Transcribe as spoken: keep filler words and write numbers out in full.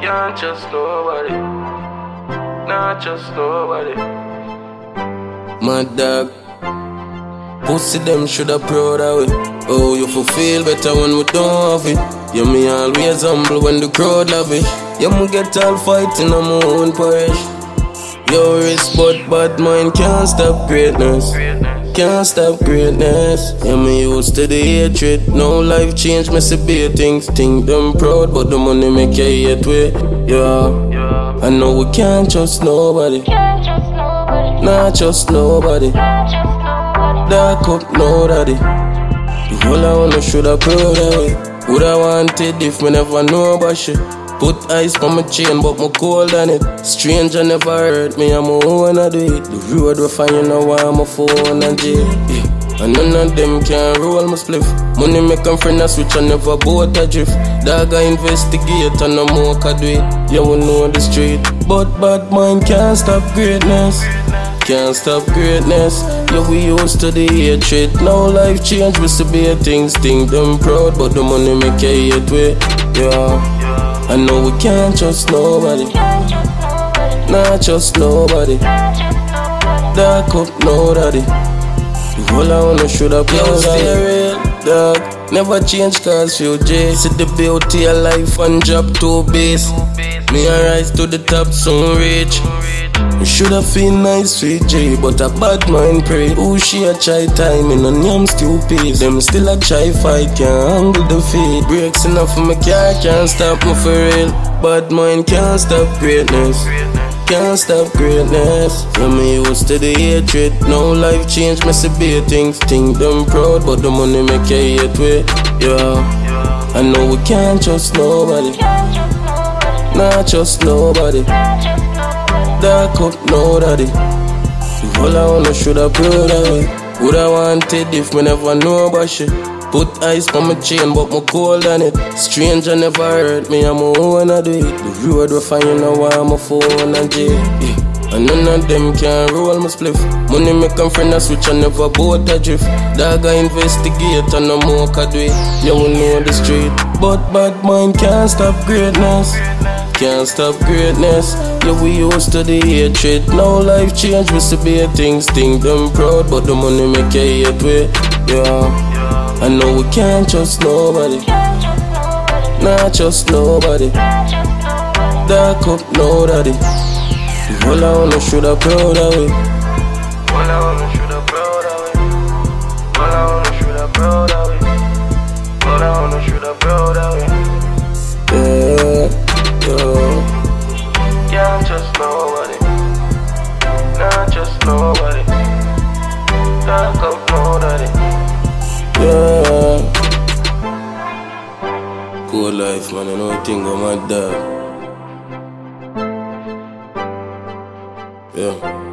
Can't trust nobody. Not trust nobody. My dog. Pussy them shoulda proud of it. Oh, you feel feel better when we don't have it. Yeah, me always humble when the crowd love it. Yeah, me get all fighting on my own parish. Your wrist but bad mind can't stop greatness. Can't stop greatness. Yeah, me used to the hatred. Now life change, me see bad things. Think them proud, but the money make you hate way. Yeah, I know we can't trust nobody. Not trust nobody. Dark up, no daddy. The whole I wanna shoulda proud of it. Woulda wanted if me never know about shit. Put ice on my chain, but my cold on it. Stranger never hurt me, I'm my own I do it. The road we find, you know why I'm a phone and jail. Yeah. And none of them can roll my spliff. Money make them friend a switch and never boat a drift. Dog I investigate and no more can do it. Yeah, we know the street. But bad mind can't stop greatness. Can't stop greatness. Yeah, we used to the hatred. Now life change, we see bad things. Think them proud, but the money make you hate way. Yeah. I know we can't trust nobody. Not trust nobody. Dark up, no daddy. The whole I wanna shoulda proud of it. Dog, never change cause few J. See the beauty of life and drop to base. Me a rise to the top, soon reach. You shoulda feel nice, sweet J, but a bad mind pray. Who she a try time in a yam stupid. Them still a try fight, can't handle the feet. Breaks enough for my car, can't stop me for real. Bad mind can't stop greatness. Can't stop greatness. Yeah, me used to the hatred. Now life change, me see bad things. Think them proud, but the money make you hate way. Yeah, I know we can't trust nobody. Not trust nobody. Dark up, no daddy. The whole I wanna shoulda proud of it. Woulda wanted if me never know about shit. Put ice on my chain, but my cold on it. Stranger never hurt me, I'm my own I do it. The road we find, you know why I'm a phone and jail. Yeah. And none of them can roll my spliff. Money make them friend a switch and never boat a drift. Dog I investigate and no more can do it. Yeah, we know the street. But bad mind can't stop greatness. Can't stop greatness. Yeah, we used to the hatred. Now life change, we see bad things. Think them proud, but the money make you hate way. Yeah, I know we can't trust nobody. Not trust nobody. Dark up, no daddy. The whole I wanna shoulda proud of it. All I wanna shoulda proud of it. All I wanna shoulda proud of it. All I wanna shoulda proud of it. Yeah, yeah. Can't trust nobody. Not trust nobody. Dark up, no daddy. Yeah. Cool life, man. You know what thing go mad dog. Yeah.